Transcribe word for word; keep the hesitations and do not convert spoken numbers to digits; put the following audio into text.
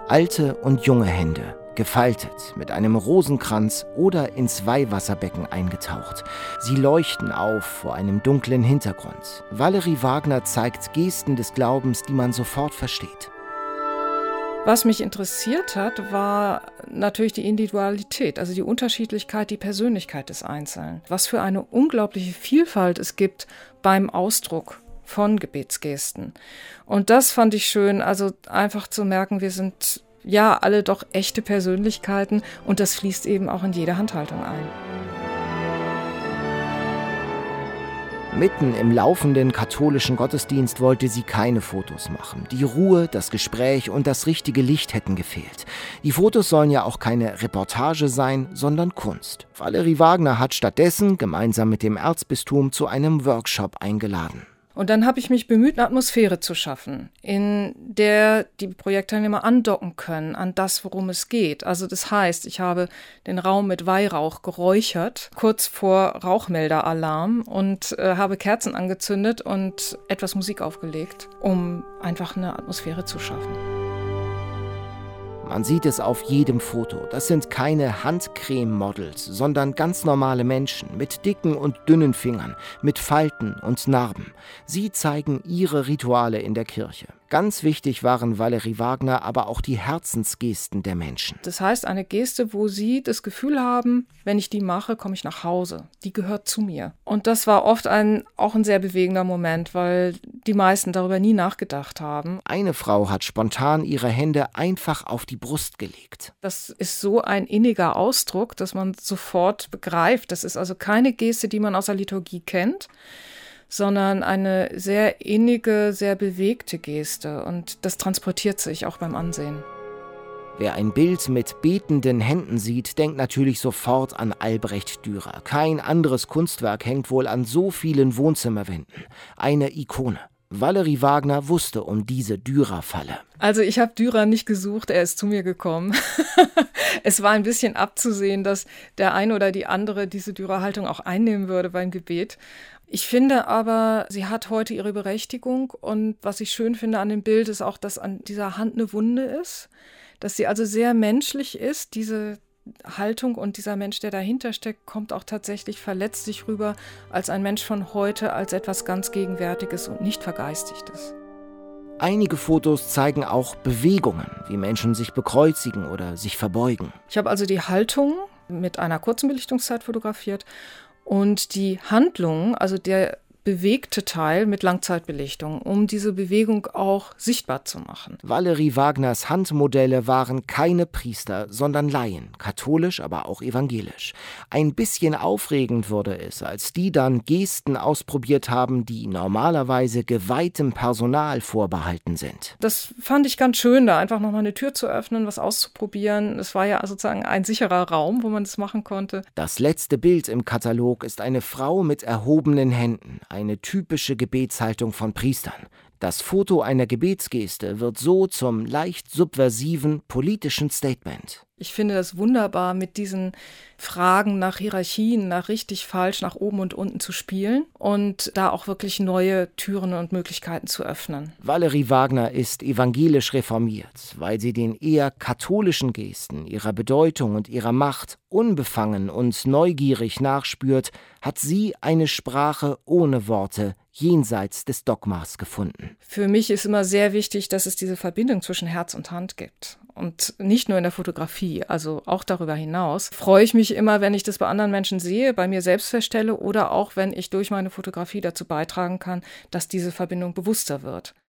Alte und junge Hände, gefaltet, mit einem Rosenkranz oder ins Weihwasserbecken eingetaucht. Sie leuchten auf vor einem dunklen Hintergrund. Valerie Wagner zeigt Gesten des Glaubens, die man sofort versteht. Was mich interessiert hat, war natürlich die Individualität, also die Unterschiedlichkeit, die Persönlichkeit des Einzelnen. Was für eine unglaubliche Vielfalt es gibt beim Ausdruck von Gebetsgesten. Und das fand ich schön, also einfach zu merken, wir sind ja alle doch echte Persönlichkeiten und das fließt eben auch in jede Handhaltung ein. Mitten im laufenden katholischen Gottesdienst wollte sie keine Fotos machen. Die Ruhe, das Gespräch und das richtige Licht hätten gefehlt. Die Fotos sollen ja auch keine Reportage sein, sondern Kunst. Valerie Wagner hat stattdessen gemeinsam mit dem Erzbistum zu einem Workshop eingeladen. Und dann habe ich mich bemüht, eine Atmosphäre zu schaffen, in der die Projektteilnehmer andocken können an das, worum es geht. Also das heißt, ich habe den Raum mit Weihrauch geräuchert, kurz vor Rauchmelderalarm und äh, habe Kerzen angezündet und etwas Musik aufgelegt, um einfach eine Atmosphäre zu schaffen. Man sieht es auf jedem Foto. Das sind keine Handcreme-Models, sondern ganz normale Menschen mit dicken und dünnen Fingern, mit Falten und Narben. Sie zeigen ihre Rituale in der Kirche. Ganz wichtig waren Valerie Wagner aber auch die Herzensgesten der Menschen. Das heißt, eine Geste, wo sie das Gefühl haben, wenn ich die mache, komme ich nach Hause. Die gehört zu mir. Und das war oft ein, auch ein sehr bewegender Moment, weil die meisten darüber nie nachgedacht haben. Eine Frau hat spontan ihre Hände einfach auf die Brust gelegt. Das ist so ein inniger Ausdruck, dass man sofort begreift. Das ist also keine Geste, die man aus der Liturgie kennt, sondern eine sehr innige, sehr bewegte Geste. Und das transportiert sich auch beim Ansehen. Wer ein Bild mit betenden Händen sieht, denkt natürlich sofort an Albrecht Dürer. Kein anderes Kunstwerk hängt wohl an so vielen Wohnzimmerwänden. Eine Ikone. Valerie Wagner wusste um diese Dürer-Falle. Also ich habe Dürer nicht gesucht, er ist zu mir gekommen. Es war ein bisschen abzusehen, dass der eine oder die andere diese Dürer-Haltung auch einnehmen würde beim Gebet. Ich finde aber, sie hat heute ihre Berechtigung und was ich schön finde an dem Bild ist auch, dass an dieser Hand eine Wunde ist, dass sie also sehr menschlich ist, diese Haltung und dieser Mensch, der dahinter steckt, kommt auch tatsächlich verletzlich rüber als ein Mensch von heute, als etwas ganz Gegenwärtiges und nicht Vergeistigtes. Einige Fotos zeigen auch Bewegungen, wie Menschen sich bekreuzigen oder sich verbeugen. Ich habe also die Haltung mit einer kurzen Belichtungszeit fotografiert und die Handlung, also der bewegte Teil mit Langzeitbelichtung, um diese Bewegung auch sichtbar zu machen. Valerie Wagners Handmodelle waren keine Priester, sondern Laien, katholisch, aber auch evangelisch. Ein bisschen aufregend wurde es, als die dann Gesten ausprobiert haben, die normalerweise geweihtem Personal vorbehalten sind. Das fand ich ganz schön, da einfach nochmal eine Tür zu öffnen, was auszuprobieren. Es war ja sozusagen ein sicherer Raum, wo man das machen konnte. Das letzte Bild im Katalog ist eine Frau mit erhobenen Händen. Eine typische Gebetshaltung von Priestern. Das Foto einer Gebetsgeste wird so zum leicht subversiven politischen Statement. Ich finde das wunderbar, mit diesen Fragen nach Hierarchien, nach richtig, falsch, nach oben und unten zu spielen und da auch wirklich neue Türen und Möglichkeiten zu öffnen. Valerie Wagner ist evangelisch reformiert, weil sie den eher katholischen Gesten, ihrer Bedeutung und ihrer Macht unbefangen und neugierig nachspürt, hat sie eine Sprache ohne Worte jenseits des Dogmas gefunden. Für mich ist immer sehr wichtig, dass es diese Verbindung zwischen Herz und Hand gibt. Und nicht nur in der Fotografie, also auch darüber hinaus, freue ich mich immer, wenn ich das bei anderen Menschen sehe, bei mir selbst feststelle oder auch, wenn ich durch meine Fotografie dazu beitragen kann, dass diese Verbindung bewusster wird.